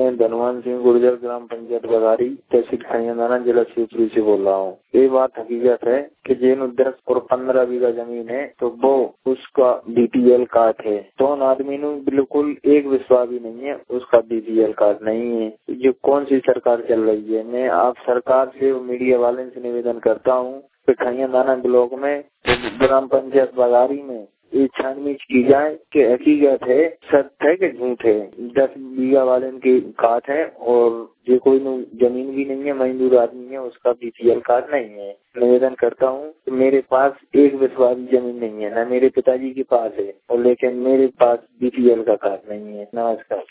मैं धनवान सिंह गुर्जर ग्राम पंचायत बघारी तहसील खैयाना जिला शिवपुरी से बोल रहा हूँ। ये बात हकीकत है कि जिन 10 और 15 बीघा जमीन है तो वो उसका बीपीएल कार्ड है। तो उन आदमी ने बिल्कुल एक विश्वास भी नहीं है, उसका बीपीएल कार्ड नहीं है। ये कौन सी सरकार चल रही है? मैं आप सरकार से मीडिया वाले से निवेदन करता हूँ कि खैयाना ब्लॉक में ग्राम पंचायत बघारी में ये छानबीन की जाए कि हकीकत है, सत्य है कि झूठ है। 10 बीघा वाले के कार्ड है और जो कोई जमीन भी नहीं है, मजदूर आदमी है, उसका बीपीएल कार्ड नहीं है। निवेदन करता हूँ कि मेरे पास एक विश्वास जमीन नहीं है, न मेरे पिताजी के पास है, और लेकिन मेरे पास बीपीएल का कार्ड नहीं है। नमस्कार।